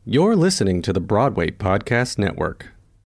You're listening to the Broadway Podcast Network.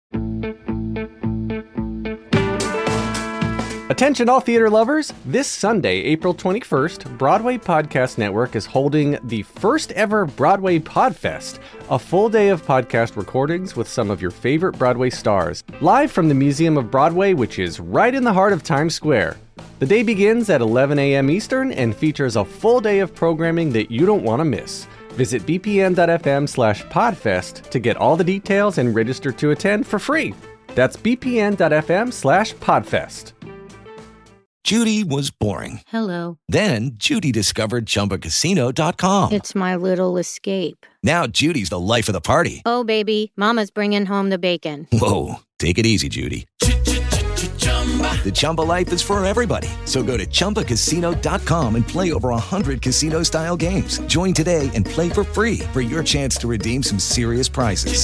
Attention all theater lovers! This Sunday, April 21st, Broadway Podcast Network is holding the first ever Broadway Podfest, a full day of podcast recordings with some of your favorite Broadway stars, live from the Museum of Broadway, which is right in the heart of Times Square. The day begins at 11 a.m. Eastern and features a full day of programming that you don't want to miss. Visit bpn.fm/podfest to get all the details and register to attend for free. That's bpn.fm/podfest. Judy was boring. Hello. Then Judy discovered ChumbaCasino.com. It's my little escape. Now Judy's the life of the party. Oh, baby, mama's bringing home the bacon. Whoa, take it easy, Judy. The Chumba life is for everybody. So go to ChumbaCasino.com and play over 100 casino-style games. Join today and play for free for your chance to redeem some serious prizes.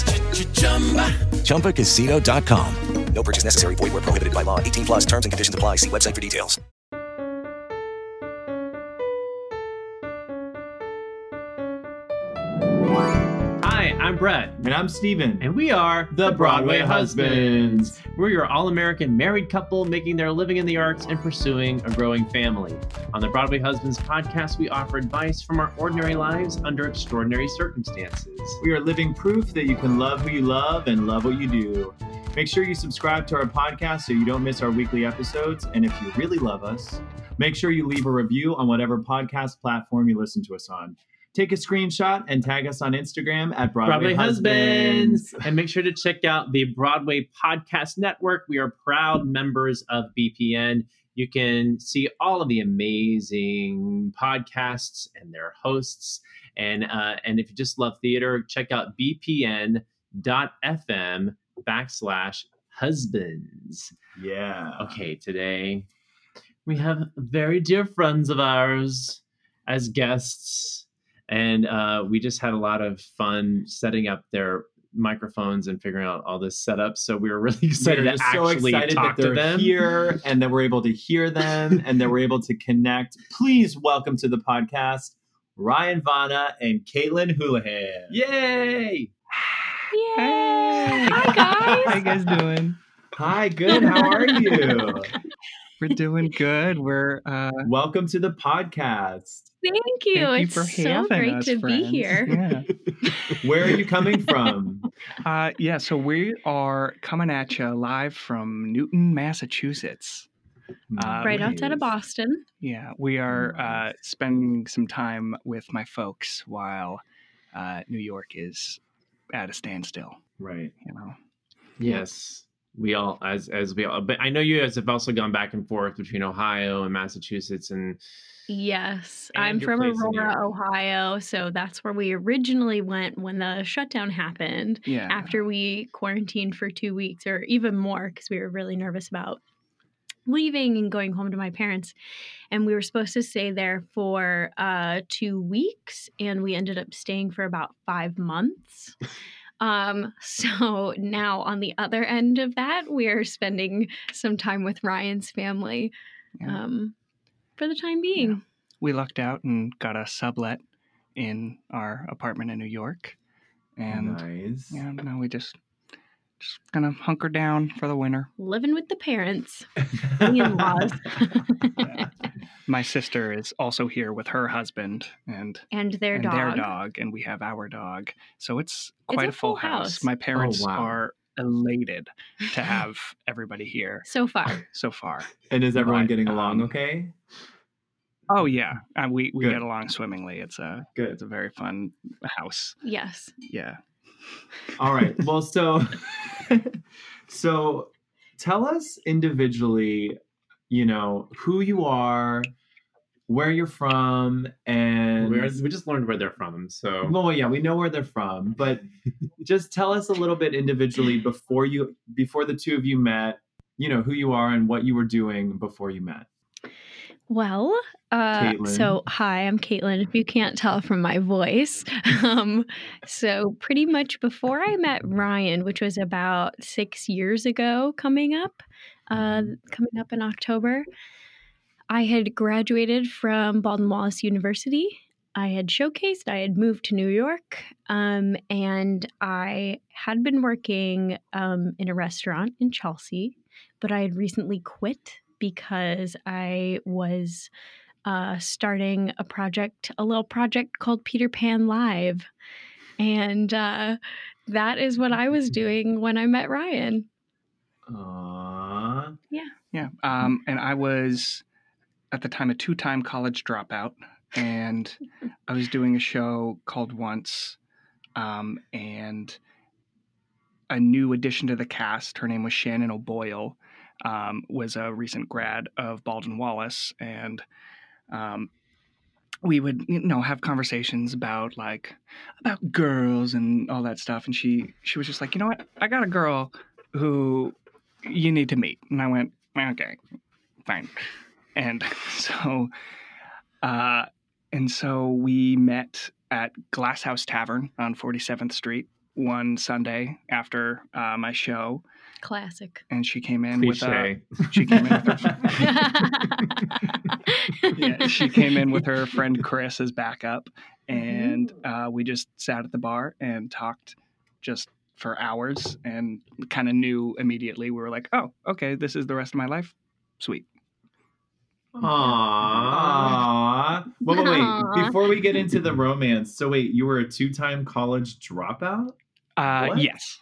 ChumbaCasino.com. No purchase necessary. Void where prohibited by law. 18 plus terms and conditions apply. See website for details. Hi, I'm Brett. And I'm Steven. And we are the Broadway Husbands. We're your all-American married couple making their living in the arts and pursuing a growing family. On the Broadway Husbands podcast, we offer advice from our ordinary lives under extraordinary circumstances. We are living proof that you can love who you love and love what you do. Make sure you subscribe to our podcast so you don't miss our weekly episodes. And if you really love us, make sure you leave a review on whatever podcast platform you listen to us on. Take a screenshot and tag us on Instagram at Broadway Husbands. And make sure to check out the Broadway Podcast Network. We are proud members of BPN. You can see all of the amazing podcasts and their hosts. And if you just love theater, check out bpn.fm/husbands. Yeah. Okay, today we have very dear friends of ours as guests. And we just had a lot of fun setting up their microphones and figuring out all this setup. So we were really excited to actually talk to them here, and that we're able to hear them, and that we're able to connect. Please welcome to the podcast, Ryan Vana and Caitlin Houlihan. Yay! Yay! Hi guys. How you guys doing? Hi, good. How are you? We're doing good. We're welcome to the podcast. Thank you. Thank you it's for so having great us, to friends. be here. Yeah. Where are you coming from? So we are coming at you live from Newton, Massachusetts. Right outside of Boston. Yeah, we are spending some time with my folks while New York is at a standstill. Right. You know. Yes. We all, as we all, but I know you guys have also gone back and forth between Ohio and Massachusetts and. Yes, And I'm your from place in Aurora, Europe. Ohio, so that's where we originally went when the shutdown happened. Yeah. After we quarantined for 2 weeks or even more because we were really nervous about leaving and going home to my parents. And we were supposed to stay there for 2 weeks, and we ended up staying for about 5 months. So now on the other end of that, we're spending some time with Ryan's family. Yeah. For the time being. Yeah. We lucked out and got a sublet in our apartment in New York. And nice. yeah, now we just gonna hunker down for the winter. Living with the parents. The in-laws. Yeah. My sister is also here with her husband and their dog. their dog, and we have our dog. So it's quite a a full full house. house. My parents Oh, wow. are elated to have everybody here So far. so far. And is everyone But, getting along okay? Oh yeah, we Good. get along swimmingly. It's a very fun house. Yes. Yeah. All right. Well, so tell us individually, who you are, where you're from, and We just learned where they're from. So well, yeah, we know where they're from, but just tell us a little bit individually before the two of you met, who you are and what you were doing before you met. Well, Caitlin. so hi, I'm Caitlin, if you can't tell from my voice. So pretty much before I met Ryan, which was about 6 years ago coming up in October, I had graduated from Baldwin Wallace University. I had showcased. I had moved to New York, and I had been working in a restaurant in Chelsea, but I had recently quit because I was starting a little project called Peter Pan Live. And that is what I was doing when I met Ryan. Aww. Yeah. And I was, at the time, a 2-time college dropout. And I was doing a show called Once. And a new addition to the cast, her name was Shannon O'Boyle, was a recent grad of Baldwin Wallace. And we would, have conversations about girls and all that stuff. And she was just like, you know what? I got a girl who you need to meet. And I went, okay, fine. And so we met at Glass House Tavern on 47th Street one Sunday after my show. Classic. And she came in Cliche. she came in with her friend Chris as backup, and we just sat at the bar and talked just for hours, and kind of knew immediately. We were like, oh, okay, this is the rest of my life. Sweet. Aww. Wait. Before we get into the romance, so wait, you were a 2-time college dropout? What? Yes.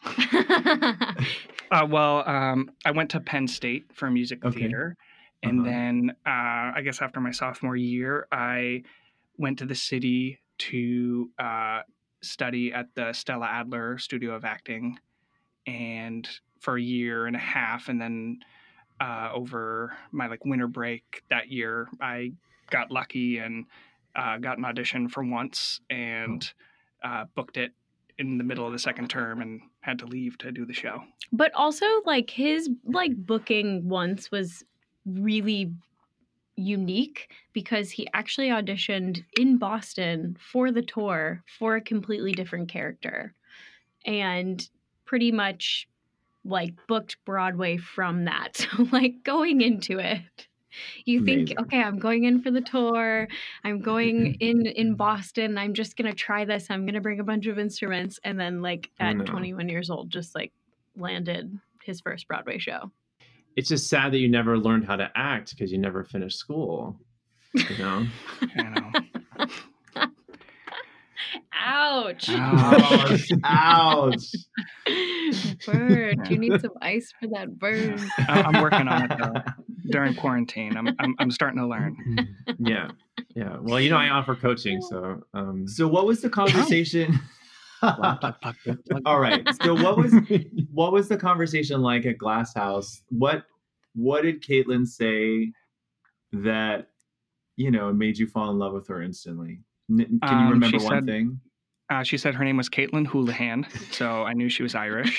I went to Penn State for music theater. And then I guess after my sophomore year, I went to the city to study at the Stella Adler Studio of Acting, and for a year and a half. And then over my winter break that year, I got lucky and got an audition for Once, and booked it in the middle of the second term and had to leave to do the show. But also his booking Once was really unique because he actually auditioned in Boston for the tour for a completely different character, and pretty much booked Broadway from that. So going into it, you think, Amazing. okay, I'm going in for the tour. I'm going in Boston. I'm just going to try this. I'm going to bring a bunch of instruments. And then at 21 years old, just landed his first Broadway show. It's just sad that you never learned how to act because you never finished school. You know? I know. Ouch. Ouch. Bird, you need some ice for that burn. I'm working on it though. During quarantine, I'm starting to learn. Yeah. Well, I offer coaching, so. So what was the conversation? All right. So what was the conversation like at Glass House? What did Caitlin say that made you fall in love with her instantly? Can you remember one thing? She said her name was Caitlin Houlihan, so I knew she was Irish.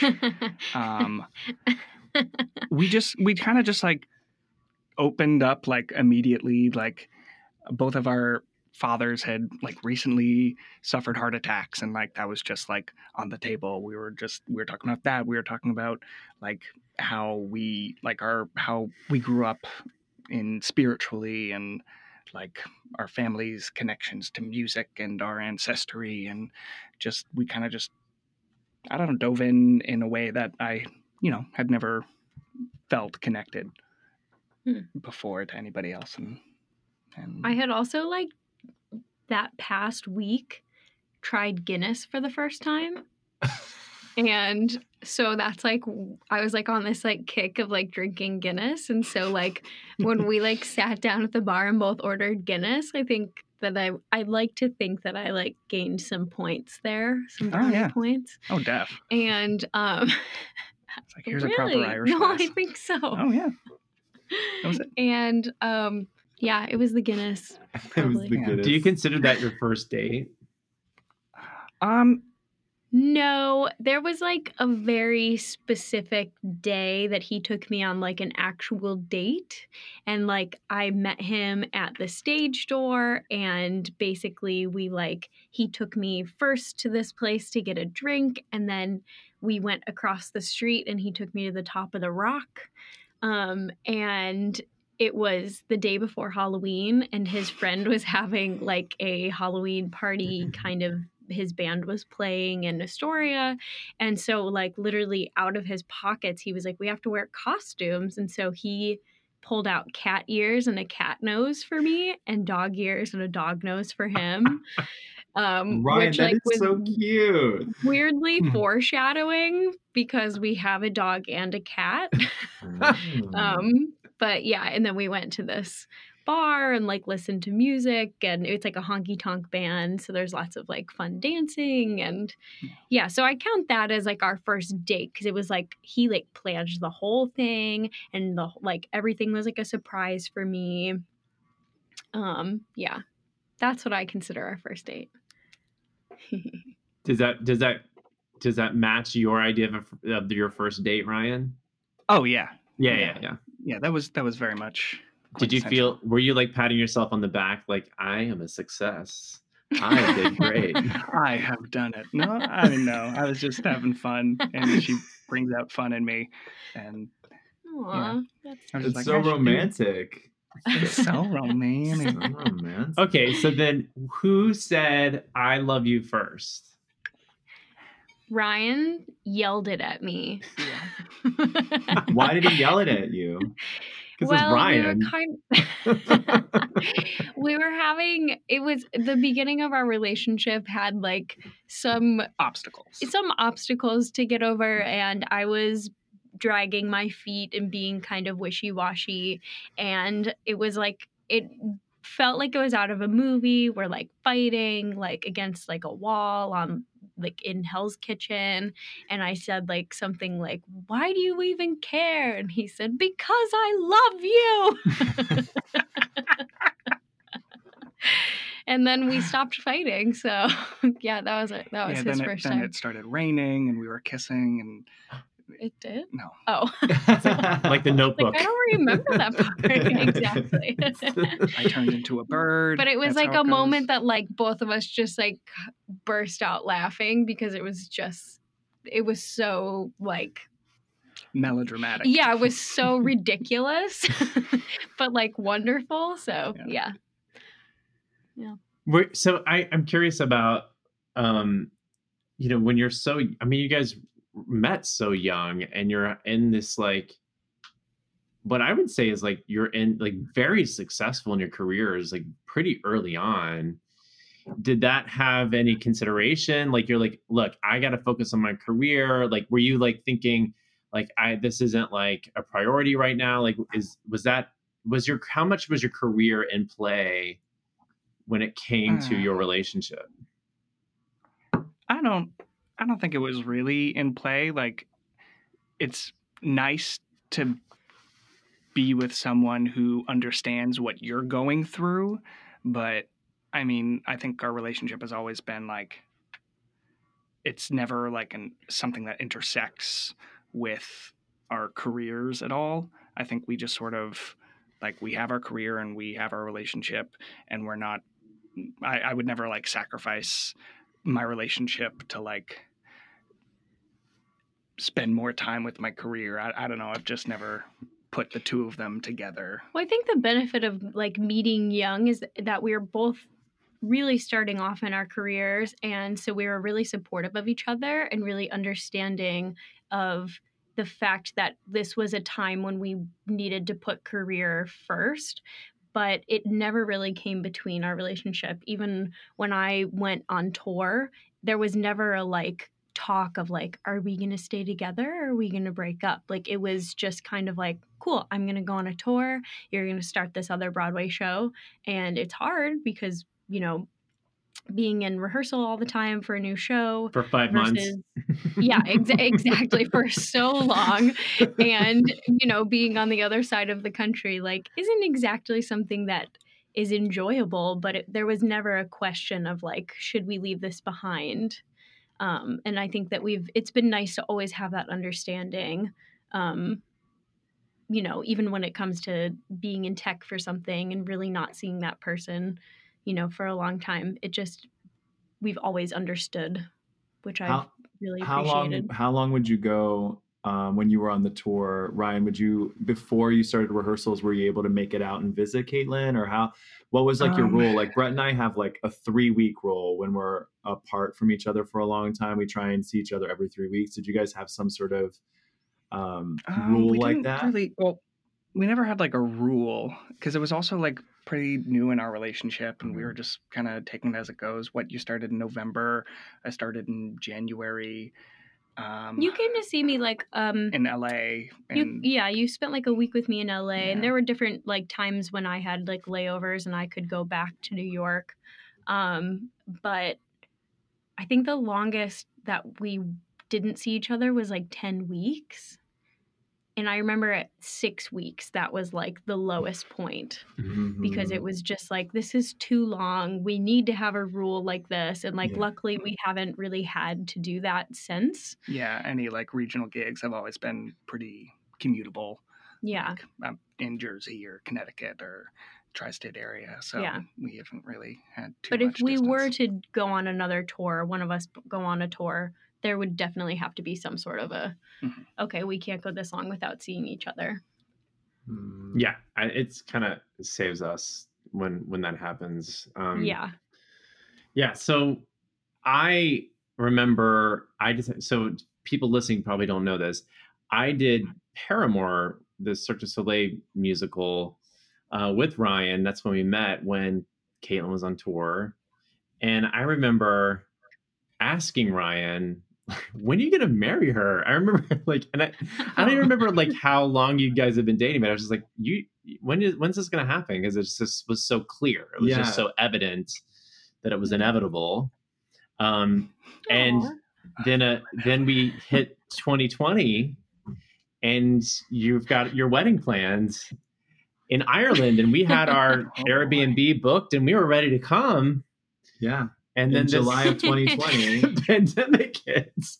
We kind of just opened up immediately. Both of our fathers had like recently suffered heart attacks, and like that was just like on the table. We were talking about that. We were talking about like how we grew up in spiritually, and like our family's connections to music and our ancestry, and just we kind of just I don't know, dove in a way that I had never felt connected before to anybody else. And I had also like that past week tried Guinness for the first time. And so that's like, I was like on this like kick of like drinking Guinness. And so like when we like sat down at the bar and both ordered Guinness, I think that I'd like to think that I like gained some points there, some points. Oh, def. And it's like, here's really? a proper Irish No, glass. I think so. Oh yeah, that was it. And yeah, it was the Guinness. It was Probably. the Yeah. Guinness. Do you consider that your first date? No, there was like a very specific day that he took me on like an actual date. And like I met him at the stage door, and basically he took me first to this place to get a drink, and then we went across the street and he took me to the top of the rock. And it was the day before Halloween, and his friend was having like a Halloween party kind of. His band was playing in Astoria, and so like literally out of his pockets he was like, we have to wear costumes, and so he pulled out cat ears and a cat nose for me and dog ears and a dog nose for him. Ryan, Which that like is was so cute. weirdly foreshadowing because we have a dog and a cat. But yeah, and then we went to this bar and like listened to music, and it's like a honky tonk band, so there's lots of like fun dancing, and yeah, so I count that as like our first date because it was like he like planned the whole thing, and the like everything was like a surprise for me. Yeah, that's what I consider our first date. Does that match your idea of your first date, Ryan? Oh yeah. Yeah. Yeah, that was very much. Did you feel, were you like patting yourself on the back like, I am a success, I did great? I have done it. No, I mean, no, I was just having fun, and she brings out fun in me, and Aww, I was It's like, so I should do- romantic. It's so romantic. So romantic. Okay, so then who said I love you first? Ryan yelled it at me. Why did he yell it at you? Because it's Ryan. We were having, it was the beginning of our relationship had like some Obstacles. obstacles to get over, and I was dragging my feet and being kind of wishy-washy, and it was like it felt like it was out of a movie. We're like fighting like against like a wall on like in Hell's Kitchen, and I said like something like, why do you even care? And he said, because I love you. And then we stopped fighting. So yeah, that was it. That was his first then time. it started raining, and we were kissing, and It did? no. Oh. Like the Notebook. Like, I don't remember that part exactly. I turned into a bird. But it was That's like how a it moment goes. that like both of us just like burst out laughing because it was so like, Melodramatic. yeah, it was so ridiculous, but like wonderful. So yeah. So I'm curious about, when you're so, I mean, you guys met so young, and you're in this like, what I would say is like you're in like very successful in your careers like pretty early on. Did that have any consideration? Like you're like, look, I got to focus on my career. Like, were you like thinking like, this isn't like a priority right now? Like, how much was your career in play when it came to your relationship? I don't think it was really in play. Like, it's nice to be with someone who understands what you're going through, but I mean, I think our relationship has always been like, it's never like something that intersects with our careers at all. I think we just sort of like, we have our career and we have our relationship, and we're not, I would never like sacrifice my relationship to like spend more time with my career. I don't know. I've just never put the two of them together. Well, I think the benefit of like meeting young is that we were both really starting off in our careers, and so we were really supportive of each other and really understanding of the fact that this was a time when we needed to put career first, but it never really came between our relationship. Even when I went on tour, there was never a like talk of like, are we going to stay together or are we going to break up? Like, it was just kind of like, cool, I'm going to go on a tour. You're going to start this other Broadway show. And it's hard because, being in rehearsal all the time for a new show For 5 months. Yeah, exactly, for so long. And, being on the other side of the country, like, isn't exactly something that is enjoyable, but there was never a question of like, should we leave this behind? And I think that it's been nice to always have that understanding, even when it comes to being in tech for something and really not seeing that person, for a long time. We've always understood, which I've really appreciated. How long would you go when you were on the tour. Ryan, before you started rehearsals, were you able to make it out and visit Caitlin, or what was like your rule? Like Brett and I have like a 3-week rule when we're apart from each other for a long time. We try and see each other every 3 weeks. Did you guys have some sort of rule like that? Well, we never had like a rule because it was also like pretty new in our relationship, and we were just kind of taking it as it goes. You started in November, I started in January. You came to see me like in LA. You spent like a week with me in LA, and Yeah. there were different like times when I had like layovers and I could go back to New York. But I think the longest that we didn't see each other was like 10 weeks. And I remember at 6 weeks, that was like the lowest point because it was just like, this is too long. We need to have a rule like this. And like, luckily, we haven't really had to do that since. Yeah. Any like regional gigs have always been pretty commutable. Yeah. Like, in Jersey or Connecticut or tri-state area. So we haven't really had too much But if we distance. were to go on another tour, one of us go on a tour, there would definitely have to be some sort of okay, we can't go this long without seeing each other. Yeah, it's kind of saves us when that happens. Yeah. So I remember so people listening probably don't know this. I did Paramore, the Cirque du Soleil musical, with Ryan. That's when we met when Caitlin was on tour, and I remember asking Ryan, when are you gonna marry her? I remember like, and I don't even remember like how long you guys have been dating, but I was just like, when's this gonna happen? Because it just was so clear. It was just so evident that it was inevitable. And then we hit 2020, and you've got your wedding plans in Ireland, and we had our Airbnb booked, and we were ready to come. Yeah. And then July of 2020, pandemic hits.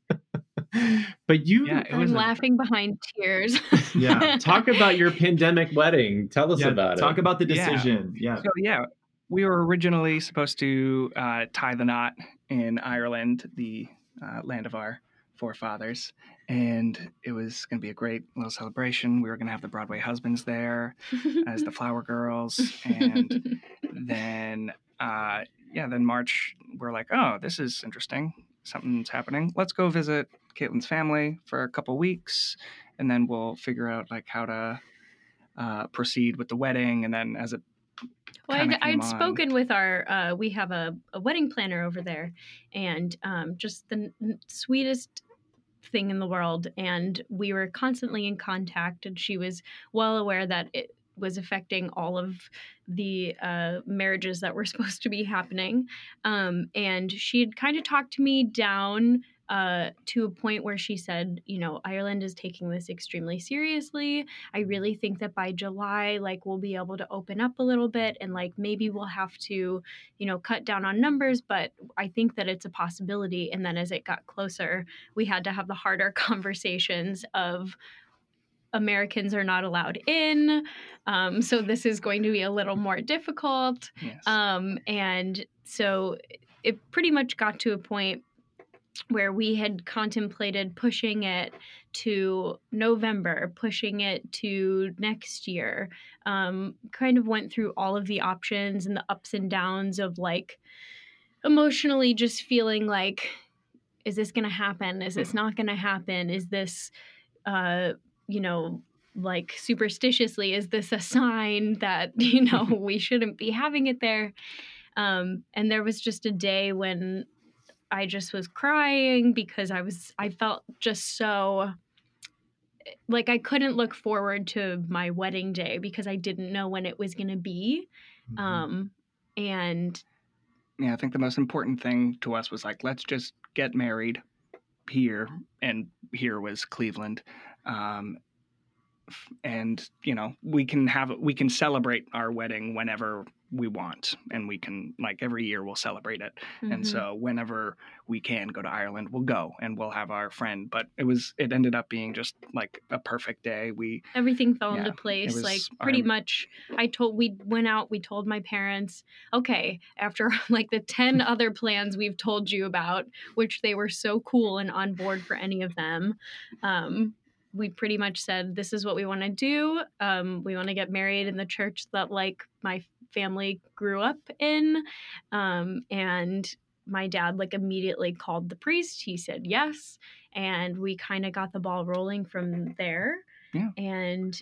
But I'm laughing behind tears. Yeah. Talk about your pandemic wedding. Tell us about it. Talk about the decision. Yeah. So we were originally supposed to tie the knot in Ireland, the land of our forefathers. And it was going to be a great little celebration. We were going to have the Broadway husbands there as the flower girls. And then... then March, we're like, oh, this is interesting. Something's happening. Let's go visit Caitlin's family for a couple weeks, and then we'll figure out like how to proceed with the wedding. And then as it I'd spoken with our, we have a wedding planner over there, and just the sweetest thing in the world. And we were constantly in contact, and she was well aware that it was affecting all of the marriages that were supposed to be happening. And she had kind of talked me down to a point where she said, Ireland is taking this extremely seriously. I really think that by July, like, we'll be able to open up a little bit, and like maybe we'll have to, cut down on numbers, but I think that it's a possibility. And then as it got closer, we had to have the harder conversations of Americans are not allowed in. So this is going to be a little more difficult. Yes. And so it pretty much got to a point where we had contemplated pushing it to November, pushing it to next year, kind of went through all of the options and the ups and downs of like emotionally just feeling like, is this going to happen? Is this not going to happen? Is this, like superstitiously, is this a sign that, we shouldn't be having it there? And there was just a day when I just was crying because I felt just so like I couldn't look forward to my wedding day because I didn't know when it was going to be. And I think the most important thing to us was like, let's just get married here. And here was Cleveland. And we can celebrate our wedding whenever we want, and we can, like, every year we'll celebrate it. Mm-hmm. And so whenever we can go to Ireland, we'll go and we'll have our friend. But it ended up being just like a perfect day. Everything fell Yeah, into it place. was Like pretty our- much we went out, we told my parents, okay, after like the 10 other plans we've told you about, which they were so cool and on board for any of them. We pretty much said, this is what we want to do. We want to get married in the church that like my family grew up in. And my dad like immediately called the priest. He said yes. And we kind of got the ball rolling from there. Yeah. And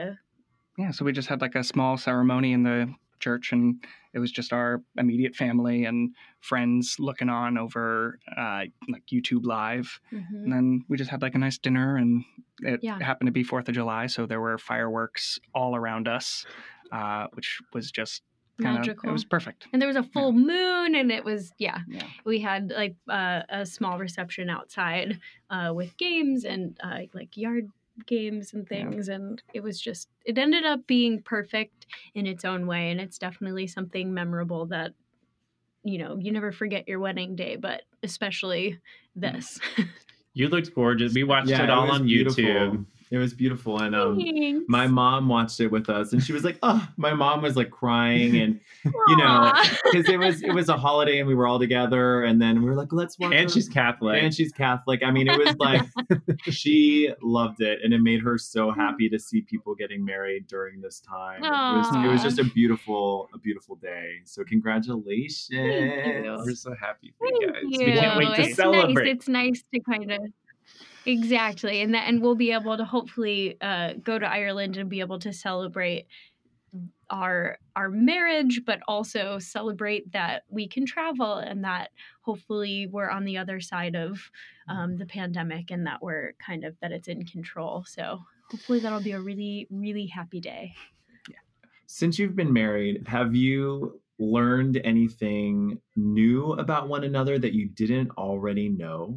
so we just had like a small ceremony in the church, and it was just our immediate family and friends looking on over like YouTube Live. mhm. And then we just had like a nice dinner, and it Yeah. happened to be 4th of July, so there were fireworks all around us, which was just Magical. It was perfect. And there was a full moon, and it was Yeah. we had like a small reception outside with games and like yard games and things, and it ended up being perfect in its own way, and it's definitely something memorable that you never forget your wedding day, but especially this. You looked gorgeous. We watched Yeah, it all was on beautiful. YouTube. It was beautiful, and Thanks. my mom watched it with us, and she was like, "Oh," my mom was like crying, and Aw. because it was a holiday, and we were all together, and then we were like, "Let's watch." And she's Catholic. And she's Catholic. I mean, it was like she loved it, and it made her so happy to see people getting married during this time. It was Aw. just a beautiful day. So congratulations! Thank you. We're so happy for Thank you guys. you. We can't wait to It's celebrate. Nice. It's nice to kind of exactly, and we'll be able to hopefully go to Ireland and be able to celebrate our marriage, but also celebrate that we can travel and that hopefully we're on the other side of the pandemic, and that we're that it's in control. So hopefully that'll be a really, really happy day. Since you've been married, have you learned anything new about one another that you didn't already know?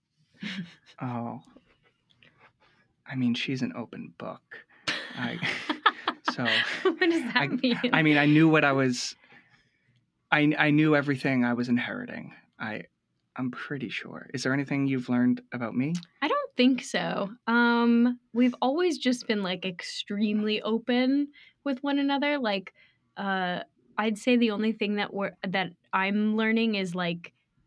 Oh, I mean, she's an open book. So What does that mean? I mean, I knew what I was. I knew everything I was inheriting. I'm pretty sure. Is there anything you've learned about me? I don't think so. We've always just been like extremely open with one another. Like, I'd say the only thing that I'm learning is like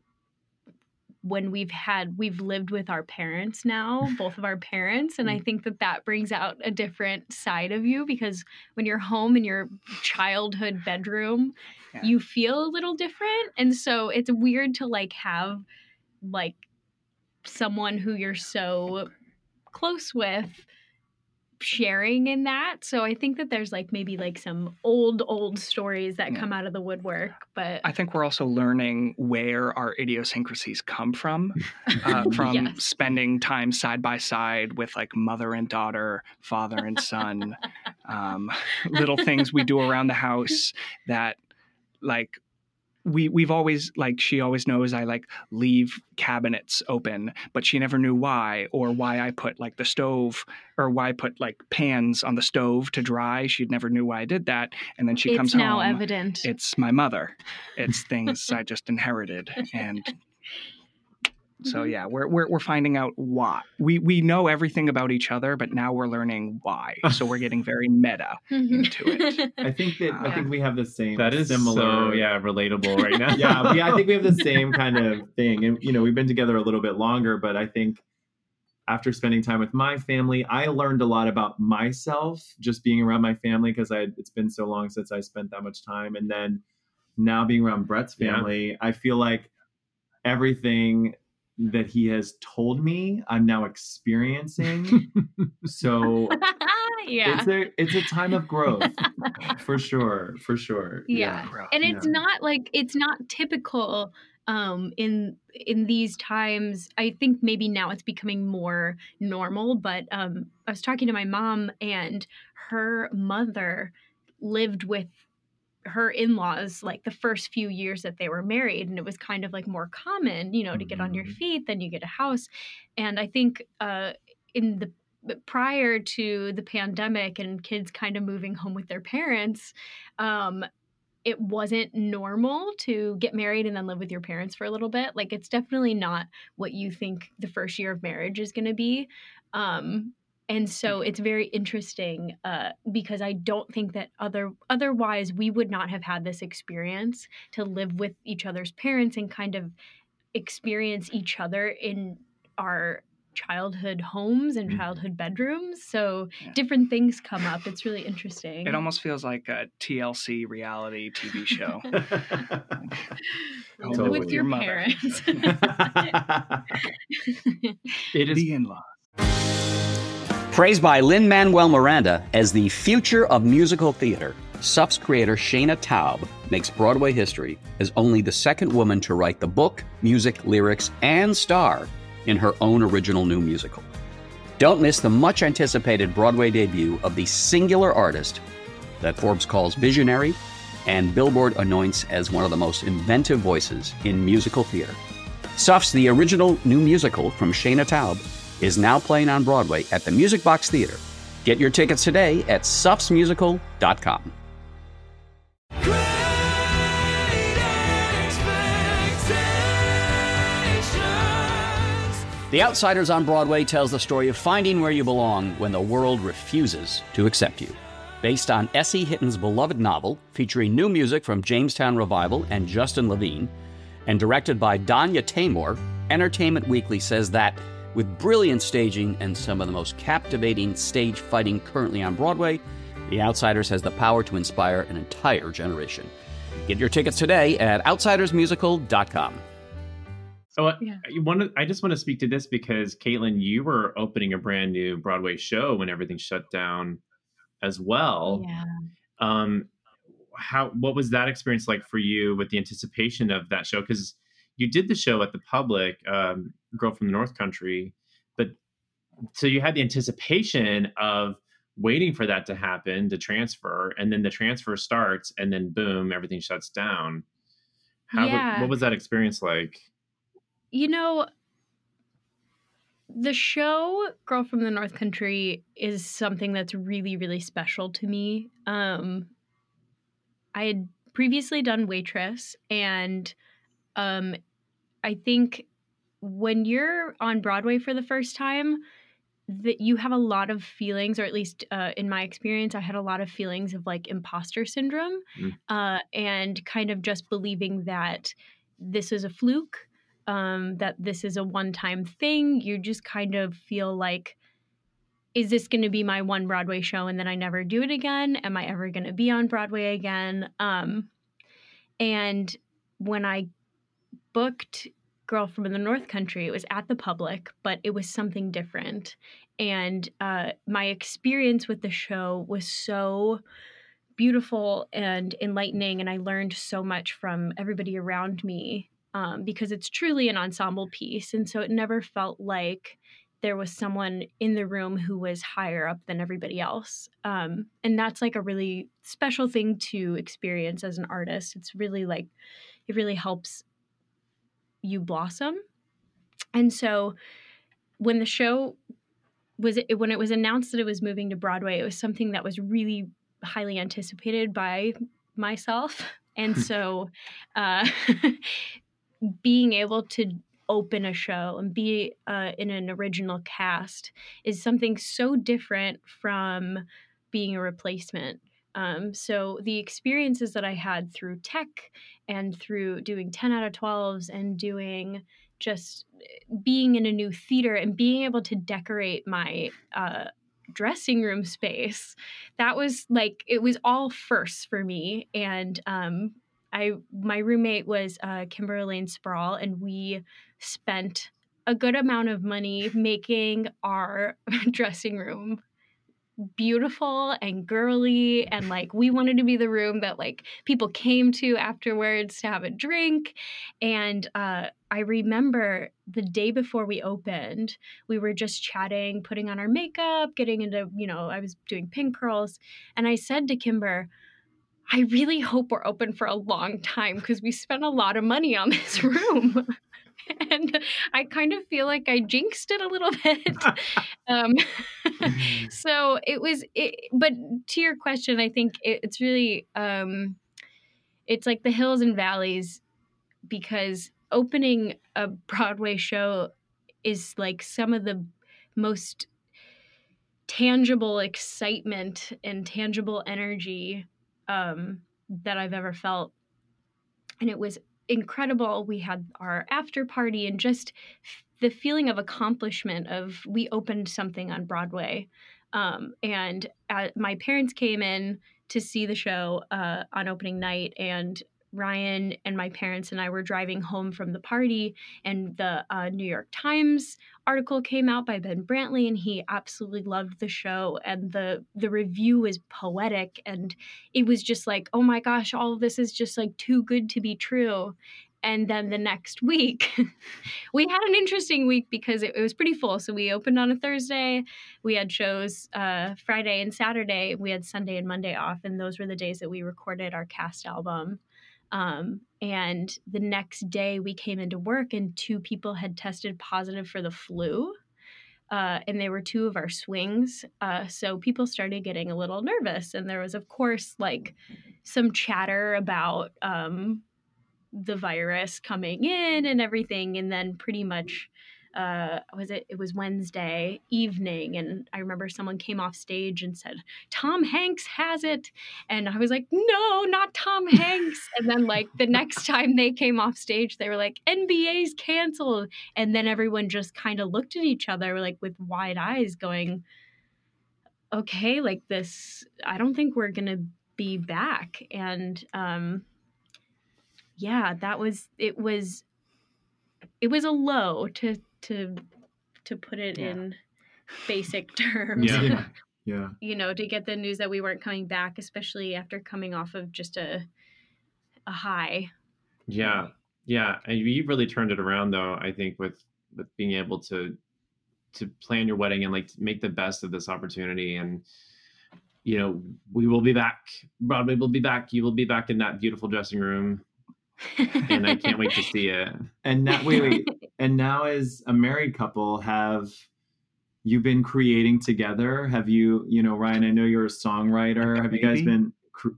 when we've lived with our parents now, both of our parents, and I think that brings out a different side of you, because when you're home in your childhood bedroom, Yeah. you feel a little different, and so it's weird to like have like someone who you're so close with sharing in that. So I think that there's like maybe like some old stories that come out of the woodwork, but I think we're also learning where our idiosyncrasies come from Yes. spending time side by side with like mother and daughter, father and son, little things we do around the house that like we've always like, she always knows I like leave cabinets open, but she never knew why, or why I put like the stove, or why I put like pans on the stove to dry. She never knew why I did that. And then she comes it's now home. evident. It's my mother. It's things I just inherited. And so yeah, we're finding out why. We know everything about each other, but now we're learning why. So we're getting very meta into it. I think we have the same. That is similar. so relatable right now. I think we have the same kind of thing, and we've been together a little bit longer, but I think after spending time with my family, I learned a lot about myself just being around my family, because it's been so long since I spent that much time, and then now being around Brett's family, I feel like everything that he has told me, I'm now experiencing. So Yeah. it's a time of growth for sure. Yeah. And it's not typical in these times. I think maybe now it's becoming more normal, but I was talking to my mom, and her mother lived with her in-laws like the first few years that they were married, and it was kind of like more common, to get on your feet, then you get a house. And I think in the prior to the pandemic and kids kind of moving home with their parents, it wasn't normal to get married and then live with your parents for a little bit. Like, it's definitely not what you think the first year of marriage is going to be. And so it's very interesting because I don't think that otherwise we would not have had this experience to live with each other's parents and kind of experience each other in our childhood homes and childhood bedrooms. So different things come up. It's really interesting. It almost feels like a TLC reality TV show. Totally. With your parents. It is The in-laws. Praised by Lin-Manuel Miranda as the future of musical theater, SUF's creator Shayna Taub makes Broadway history as only the second woman to write the book, music, lyrics, and star in her own original new musical. Don't miss the much-anticipated Broadway debut of the singular artist that Forbes calls visionary and Billboard anoints as one of the most inventive voices in musical theater. SUF's The Original New Musical from Shayna Taub is now playing on Broadway at the Music Box Theater. Get your tickets today at sufsmusical.com. The Outsiders on Broadway tells the story of finding where you belong when the world refuses to accept you. Based on S.E. Hitton's beloved novel, featuring new music from Jamestown Revival and Justin Levine, and directed by Danya Taymor, Entertainment Weekly says that, with brilliant staging and some of the most captivating stage fighting currently on Broadway, The Outsiders has the power to inspire an entire generation. Get your tickets today at outsidersmusical.com. So I just want to speak to this because, Caitlin, you were opening a brand new Broadway show when everything shut down as well. Yeah. What was that experience like for you with the anticipation of that show? Because you did the show at the Public, Girl from the North Country, but so you had the anticipation of waiting for that to happen, to transfer, and then the transfer starts, and then boom, everything shuts down. What was that experience like? You know, the show Girl from the North Country is something that's really, really special to me. I had previously done Waitress, and I think when you're on Broadway for the first time, that you have a lot of feelings, or at least in my experience, I had a lot of feelings of like imposter syndrome and kind of just believing that this is a fluke. That this is a one-time thing. You just kind of feel like, is this going to be my one Broadway show and then I never do it again? Am I ever going to be on Broadway again? And when I booked Girl from the North Country, it was at the Public, but it was something different. And my experience with the show was so beautiful and enlightening, and I learned so much from everybody around me. Because it's truly an ensemble piece. And so it never felt like there was someone in the room who was higher up than everybody else. And that's like a really special thing to experience as an artist. It's really like, it really helps you blossom. And so when the show when it was announced that it was moving to Broadway, it was something that was really highly anticipated by myself. And so, being able to open a show and be in an original cast is something so different from being a replacement. So the experiences that I had through tech and through doing 10 out of 12s and doing just being in a new theater and being able to decorate my dressing room space, that was like, it was all first for me. And my roommate was Kimber Elaine Sproul, and we spent a good amount of money making our dressing room beautiful and girly, and like we wanted to be the room that like people came to afterwards to have a drink. And I remember the day before we opened, we were just chatting, putting on our makeup, getting into, I was doing pin curls, and I said to Kimber, I really hope we're open for a long time because we spent a lot of money on this room. And I kind of feel like I jinxed it a little bit. So but to your question, I think it's really, it's like the hills and valleys, because opening a Broadway show is like some of the most tangible excitement and tangible energy that I've ever felt. And it was incredible. We had our after party and just the feeling of accomplishment of we opened something on Broadway. And my parents came in to see the show on opening night, and Ryan and my parents and I were driving home from the party, and the New York Times article came out by Ben Brantley, and he absolutely loved the show, and the review was poetic, and it was just like, oh my gosh, all of this is just like too good to be true. And then the next week, we had an interesting week because it was pretty full. So we opened on a Thursday. We had shows Friday and Saturday. We had Sunday and Monday off. And those were the days that we recorded our cast album. And the next day we came into work and 2 people had tested positive for the flu. And they were 2 of our swings. So people started getting a little nervous. And there was, of course, like some chatter about the virus coming in and everything. And then pretty much it was Wednesday evening, and I remember someone came off stage and said, Tom Hanks has it. And I was like, no, not Tom Hanks. And then like the next time they came off stage, they were like, NBA's canceled. And then everyone just kind of looked at each other like with wide eyes going, okay, like this, I don't think we're going to be back. And yeah, it was a low to put it in basic terms. Yeah. You know, to get the news that we weren't coming back, especially after coming off of just a high. Yeah. And you really turned it around, though, I think, with being able to plan your wedding and like make the best of this opportunity. And, you know, we will be back. Broadway will be back. You will be back in that beautiful dressing room. And I can't wait to see it. And now, wait. And now, as a married couple, have you been creating together? Have you, Ryan, I know you're a songwriter. Have you guys been?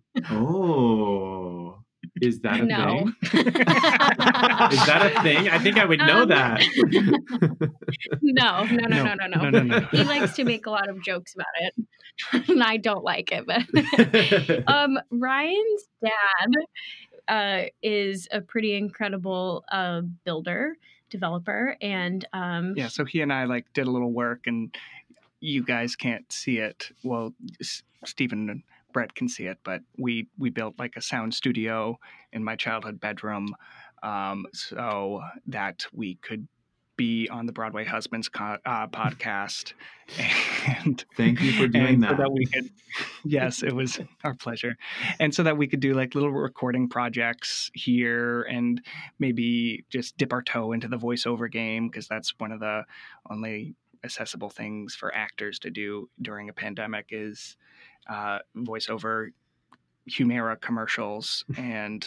Is that a No. thing? Is that a thing? I think I would know that. No. No. He likes to make a lot of jokes about it, and I don't like it. But Ryan's dad is a pretty incredible developer, and so he and I like did a little work, and you guys can't see it. Well, Stephen and Brett can see it, but we built like a sound studio in my childhood bedroom, so that we could be on the Broadway Husbands podcast. And thank you for doing that. So that we could, yes, it was our pleasure. And so that we could do like little recording projects here and maybe just dip our toe into the voiceover game, because that's one of the only accessible things for actors to do during a pandemic is voiceover Humira commercials and,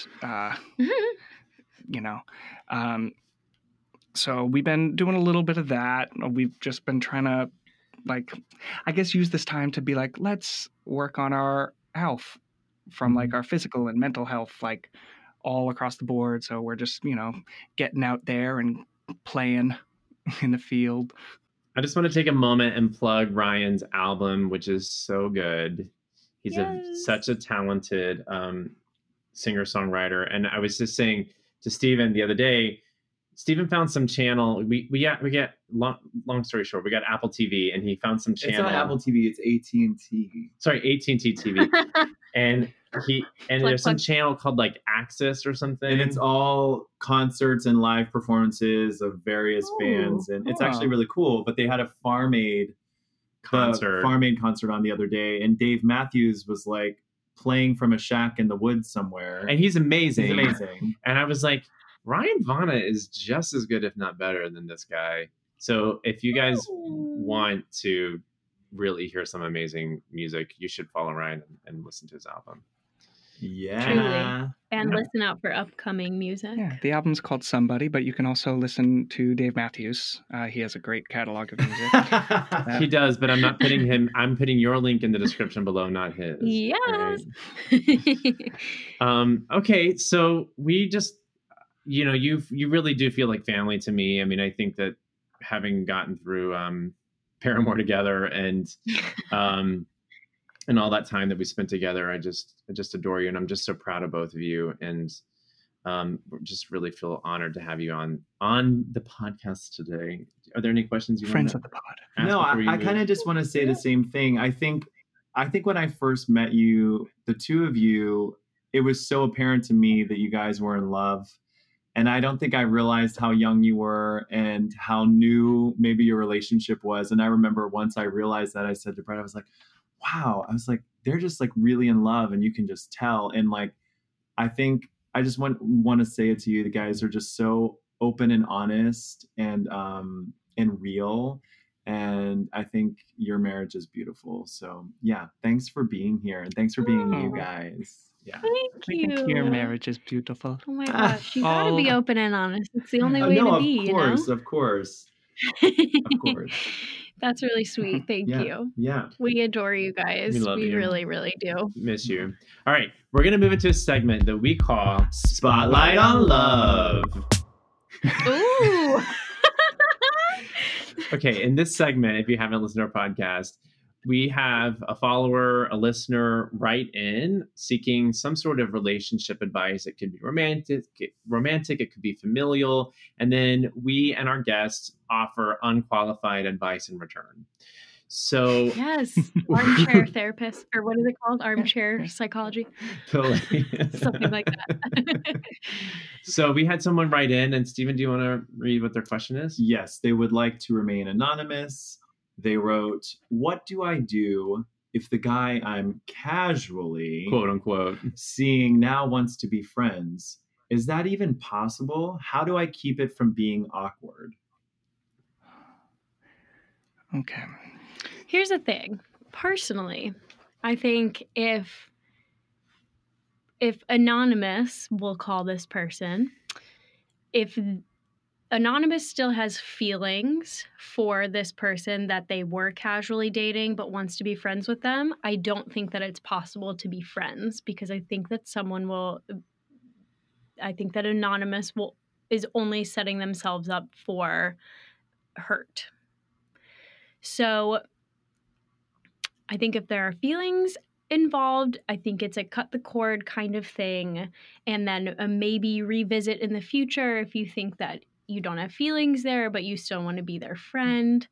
so we've been doing a little bit of that. We've just been trying to, like, I guess use this time to be like, let's work on our health from like our physical and mental health, like all across the board. So we're just, getting out there and playing in the field. I just want to take a moment and plug Ryan's album, which is so good. He's such a talented singer-songwriter. And I was just saying to Stephen the other day, Stephen found some channel. We get long story short, we got Apple TV, and he found some channel. It's not Apple TV, it's AT&T. Sorry, AT&T TV. and there's some channel called like Access or something. And it's all concerts and live performances of various bands, and it's actually really cool. But they had a Farm Aid concert on the other day, and Dave Matthews was like playing from a shack in the woods somewhere. And he's amazing. And I was like, Ryan Vana is just as good, if not better, than this guy. So if you guys want to really hear some amazing music, you should follow Ryan and listen to his album. Yeah. Truly. And Yeah. listen out for upcoming music. Yeah, the album's called Somebody, but you can also listen to Dave Matthews. He has a great catalog of music. He does, but I'm not putting him. I'm putting your link in the description below, not his. Yes. Right? Okay, so we just, you really do feel like family to me. I mean, I think that having gotten through Paramore together and all that time that we spent together, I just adore you, and I'm just so proud of both of you, and just really feel honored to have you on the podcast today. Are there any questions you Friends want of the pod. to ask? No, before you I move? kind of just want to say the same thing. I think when I first met you, the two of you, it was so apparent to me that you guys were in love. And I don't think I realized how young you were and how new maybe your relationship was. And I remember once I realized that, I said to Brett, I was like, wow, I was like, they're just like really in love, and you can just tell. And like, I think I just want to say it to you. The guys are just so open and honest and real. And I think your marriage is beautiful. So yeah, thanks for being here, and thanks for being you guys. Yeah. Thank I you. think your marriage is beautiful. Oh my gosh, you gotta be Oh. open and honest. It's the only way No, to of be, course, you of course, know? of course. That's really sweet. Thank Yeah, you. yeah. We adore you guys. We love you. Really, really do. Miss you. All right, we're gonna move into a segment that we call Spotlight on Love. Ooh. Okay, in this segment, if you haven't listened to our podcast, we have a follower, a listener write in seeking some sort of relationship advice. It could be romantic, it could be familial, and then we and our guests offer unqualified advice in return. So Yes. Armchair therapist, or what is it called? Armchair psychology. Something like that. So we had someone write in, and Stephen, do you want to read what their question is? Yes, they would like to remain anonymous. They wrote, "What do I do if the guy I'm casually Quote unquote. seeing now wants to be friends? Is that even possible? How do I keep it from being awkward?" Okay. Here's the thing. Personally, I think if Anonymous, we'll call this person, if Anonymous still has feelings for this person that they were casually dating but wants to be friends with them, I don't think that it's possible to be friends, because I think that Anonymous is only setting themselves up for hurt. So I think if there are feelings involved, I think it's a cut the cord kind of thing, and then maybe revisit in the future if you think that you don't have feelings there, but you still want to be their friend.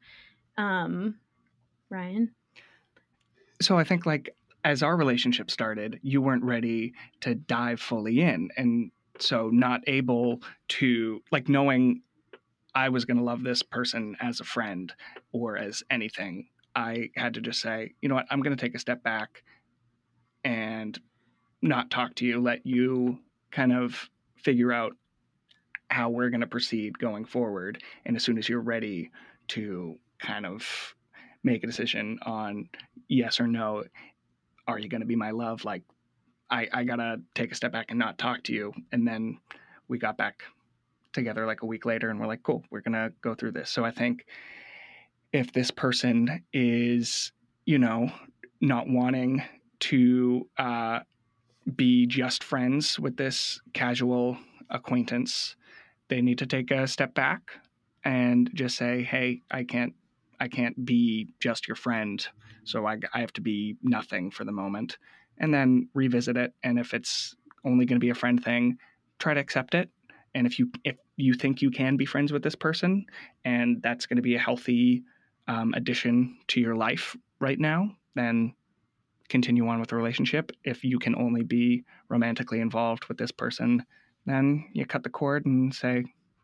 Ryan? So I think like as our relationship started, you weren't ready to dive fully in. And so not able to, like, knowing I was going to love this person as a friend or as anything, I had to just say, you know what, I'm going to take a step back and not talk to you, let you kind of figure out how we're going to proceed going forward. And as soon as you're ready to kind of make a decision on yes or no, are you going to be my love? Like, I got to take a step back and not talk to you. And then we got back together like a week later and we're like, cool, we're going to go through this. So I think if this person is, not wanting to be just friends with this casual acquaintance, they need to take a step back and just say, hey, I can't be just your friend. So I have to be nothing for the moment, and then revisit it. And if it's only going to be a friend thing, try to accept it. And if you think you can be friends with this person and that's going to be a healthy addition to your life right now, then continue on with the relationship. If you can only be romantically involved with this person, then you cut the cord and say,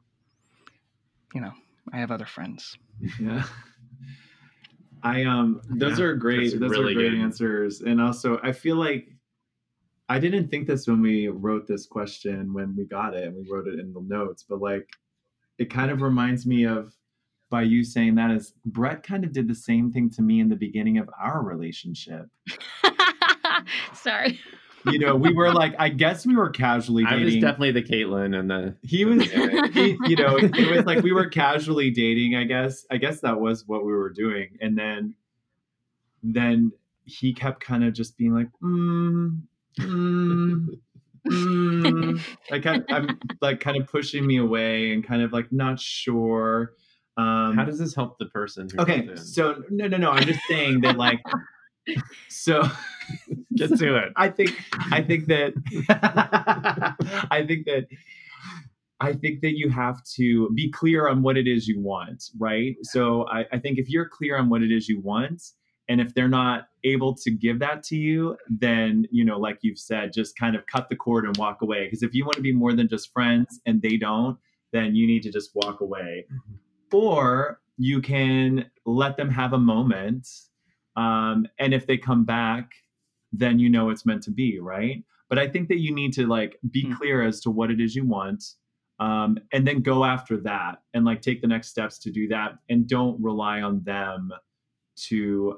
I have other friends. Yeah. Those are great. That's Those really are great good. answers. And also, I feel like I didn't think this when we wrote this question, when we got it and we wrote it in the notes, but like, it kind of reminds me of, by you saying that, is Brett kind of did the same thing to me in the beginning of our relationship. Sorry. you know, we were like, I guess we were casually dating. I was definitely the Caitlyn and the. He was, you know, it was like we were casually dating. I guess that was what we were doing, and then he kept kind of just being like, like I'm like kind of pushing me away and kind of like not sure. How does this help the person? Okay, so no. I'm just saying that like, so get to it. I think that I think that you have to be clear on what it is you want, right? So I think if you're clear on what it is you want, and if they're not able to give that to you, then, you know, like you've said, just kind of cut the cord and walk away. Because if you want to be more than just friends and they don't, then you need to just walk away. Or you can let them have a moment. And if they come back, then you know it's meant to be, right? But I think that you need to like be clear as to what it is you want. And then go after that and like take the next steps to do that. And don't rely on them to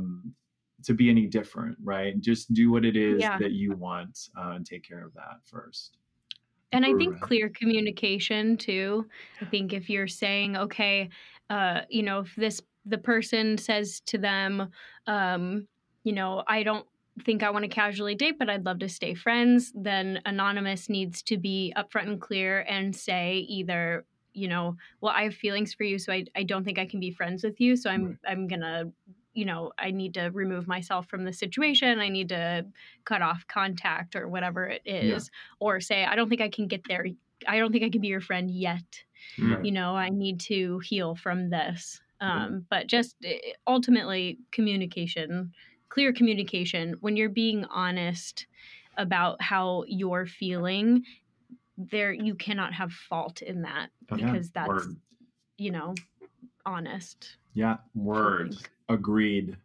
be any different, right? Just do what it is that you want and take care of that first. And I think clear communication too. I think if you're saying, okay, you know, if the person says to them, you know, I don't think I want to casually date, but I'd love to stay friends, then Anonymous needs to be upfront and clear and say either, you know, well, I have feelings for you, so I don't think I can be friends with you. So I'm gonna, you know, I need to remove myself from the situation. I need to cut off contact or whatever it is, or say, I don't think I can get there. I don't think I can be your friend yet. You know, I need to heal from this. But just ultimately communication, clear communication, when you're being honest about how you're feeling, there you cannot have fault in that because that's you know, honest. Agreed.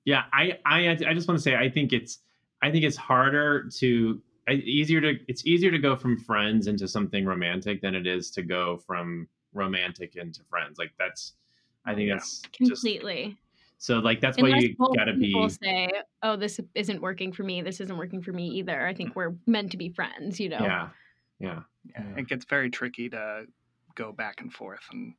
I just want to say I think it's harder to it's easier to go from friends into something romantic than it is to go from romantic into friends. Like that's completely. So like that's why you gotta be. People say, "Oh, this isn't working for me. This isn't working for me either." I think we're meant to be friends, you know. Yeah. It gets very tricky to go back and forth, and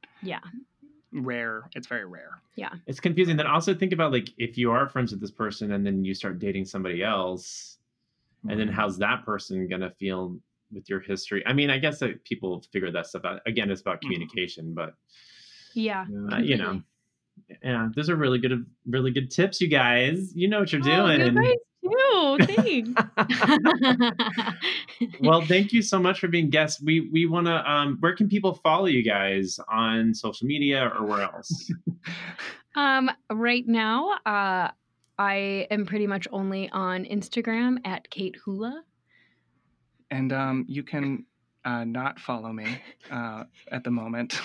rare. It's very rare. Yeah, it's confusing. Then also think about like if you are friends with this person and then you start dating somebody else, and then how's that person gonna feel with your history? I mean, I guess that people figure that stuff out. Again, it's about communication, but you know. Yeah, those are really good tips, you guys. You know what you're doing. You guys too. Thanks. Well, thank you so much for being guests. We want to. Where can people follow you guys on social media or where else? Right now, I am pretty much only on Instagram at Kate Hula. And you can not follow me at the moment.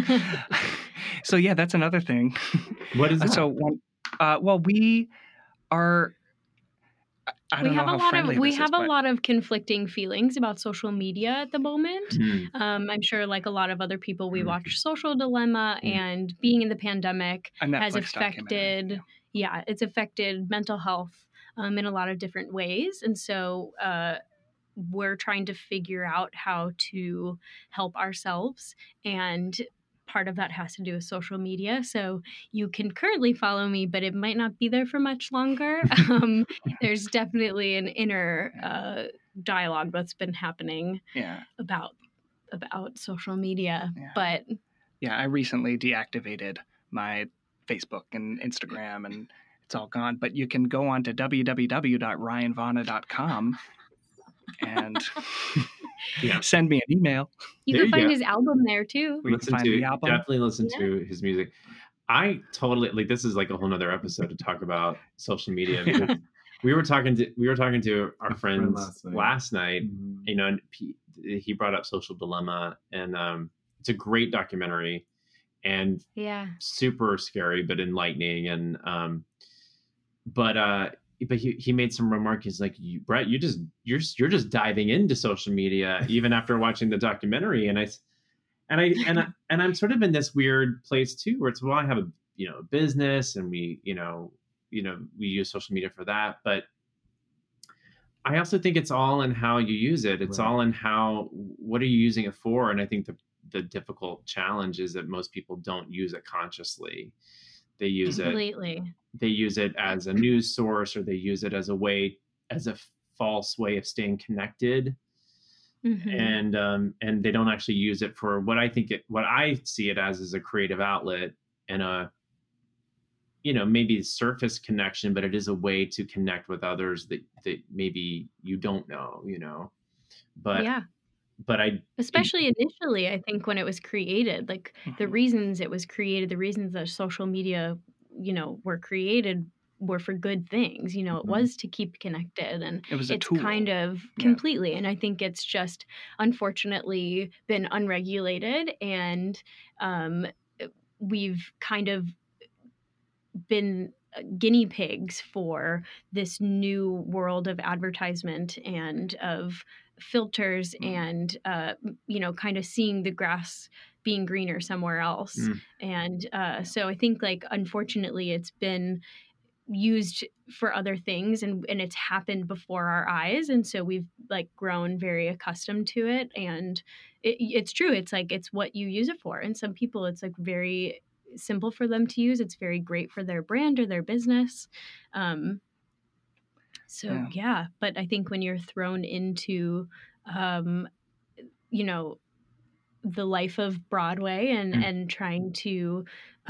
So yeah, that's another thing. What is that? Well, we are. I don't know how friendly we this have is, a lot of conflicting feelings about social media at the moment. I'm sure, like a lot of other people, we watch Social Dilemma, and being in the pandemic has affected. Yeah, it's affected mental health in a lot of different ways, and so. We're trying to figure out how to help ourselves, and part of that has to do with social media. So you can currently follow me, but it might not be there for much longer. There's definitely an inner dialogue that's been happening about social media. But I recently deactivated my Facebook and Instagram, and it's all gone. But you can go on to www.ryanvana.com and send me an email. You can find his album there too. Definitely listen to his music. I totally like this is like a whole nother episode to talk about social media. Because we were talking to our friends last night. You know, and he brought up Social Dilemma, and it's a great documentary and super scary but enlightening. And but he made some remark. He's like, Brett, you're just diving into social media even after watching the documentary. And I'm sort of in this weird place too, where it's, well, I have a business, and we use social media for that. But I also think it's all in how you use it. It's all in what are you using it for? And I think the difficult challenge is that most people don't use it consciously. They use it as a news source, or they use it as a false way of staying connected. And they don't actually use it for what I see it as is a creative outlet and a, maybe surface connection, but it is a way to connect with others that maybe you don't know, but especially initially, I think when it was created, like the reasons it was created, the reasons that social media, were created were for good things. It was to keep connected, and it was a tool. Kind of completely. And I think it's just unfortunately been unregulated, and we've kind of been guinea pigs for this new world of advertisement and of filters and kind of seeing the grass being greener somewhere else. And so I think, like, unfortunately it's been used for other things, and it's happened before our eyes, and so we've like grown very accustomed to it. And it's true, it's like it's what you use it for, and some people it's like very simple for them to use. It's very great for their brand or their business. But I think when you're thrown into the life of Broadway and trying to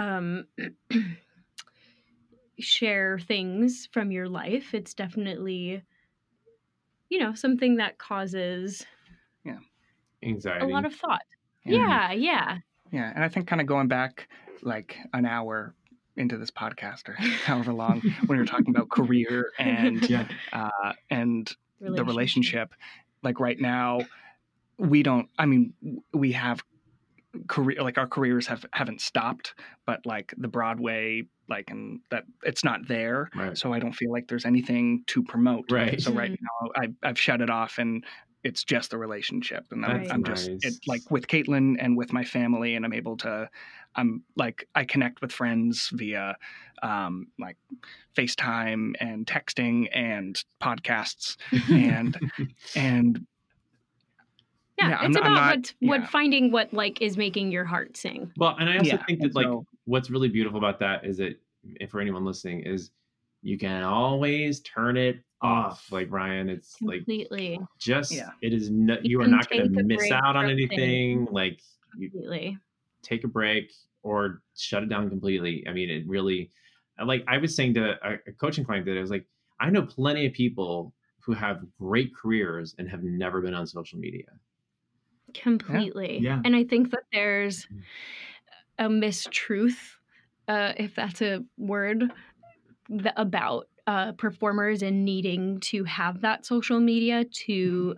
share things from your life, it's definitely something that causes anxiety, a lot of thought. Yeah, and I think kind of going back like an hour into this podcast or however long when we were talking about career and the relationship, like right now we have career, like our careers haven't stopped, but like the Broadway, like, and that it's not there, right. So I don't feel like there's anything to promote, right? So right now I've shut it off, and it's just the relationship, and I'm just it, like with Caitlin and with my family, and I connect with friends via like FaceTime and texting and podcasts and it's about finding what like is making your heart sing. Well, and I also think that like what's really beautiful about that is that, if for anyone listening, is you can always turn it off. Like Ryan, it's completely like just it is you are not going to miss out on anything. Like completely take a break or shut it down completely. I mean, it really, like I was saying to a coaching client that I was like, I know plenty of people who have great careers and have never been on social media. Completely. Yeah. And I think that there's a mistruth, if that's a word, about performers and needing to have that social media to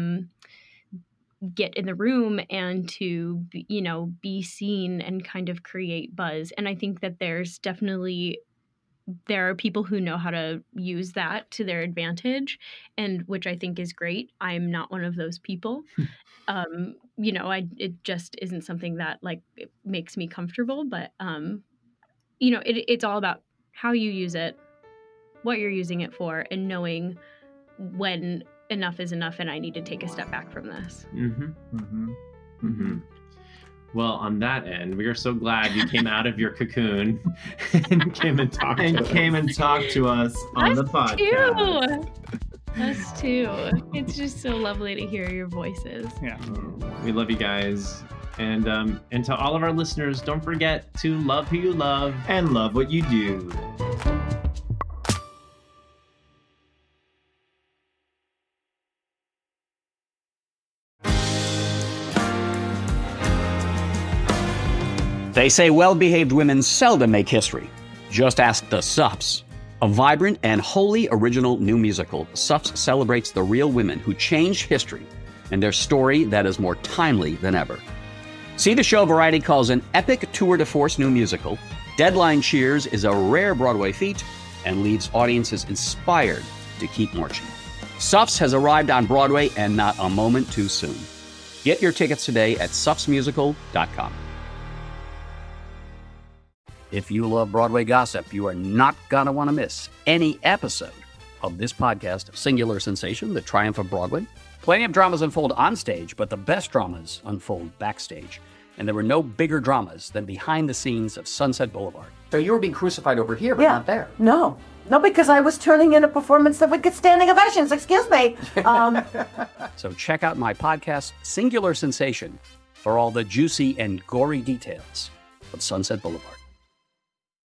get in the room and to be seen and kind of create buzz. And I think that there are people who know how to use that to their advantage, and which I think is great. I'm not one of those people. It just isn't something that like it makes me comfortable, but it's all about how you use it, what you're using it for, and knowing when enough is enough and I need to take a step back from this. Well, on that end, we are so glad you came out of your cocoon and came and talked to us on the podcast. Us too. It's just so lovely to hear your voices. Yeah. We love you guys. And to all of our listeners, don't forget to love who you love and love what you do. They say well-behaved women seldom make history. Just ask the Sups. A vibrant and wholly original new musical, Sups celebrates the real women who changed history and their story that is more timely than ever. See the show Variety calls an epic tour de force new musical. Deadline cheers is a rare Broadway feat and leaves audiences inspired to keep marching. Sups has arrived on Broadway, and not a moment too soon. Get your tickets today at supsmusical.com. If you love Broadway gossip, you are not going to want to miss any episode of this podcast, Singular Sensation, The Triumph of Broadway. Plenty of dramas unfold on stage, but the best dramas unfold backstage. And there were no bigger dramas than behind the scenes of Sunset Boulevard. So you were being crucified over here, but not there. No, because I was turning in a performance that would get standing ovations. Excuse me. So check out my podcast, Singular Sensation, for all the juicy and gory details of Sunset Boulevard.